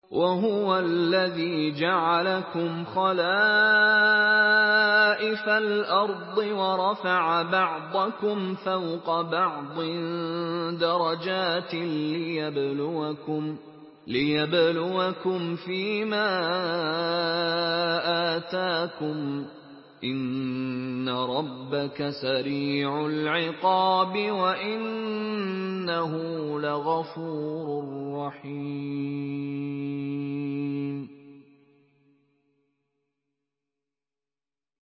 وَهُوَ الَّذِي جَعَلَكُمْ خَلَائِفَ الْأَرْضِ وَرَفَعَ بَعْضَكُمْ فَوْقَ بَعْضٍ دَرَجَاتٍ لِّيَبْلُوَكُمْ فِيمَا آتَاكُمْ ۗ إِنَّ رَبَّكَ سَرِيعُ الْعِقَابِ وَإِنَّهُ لَغَفُورٌ رَّحِيمٌ.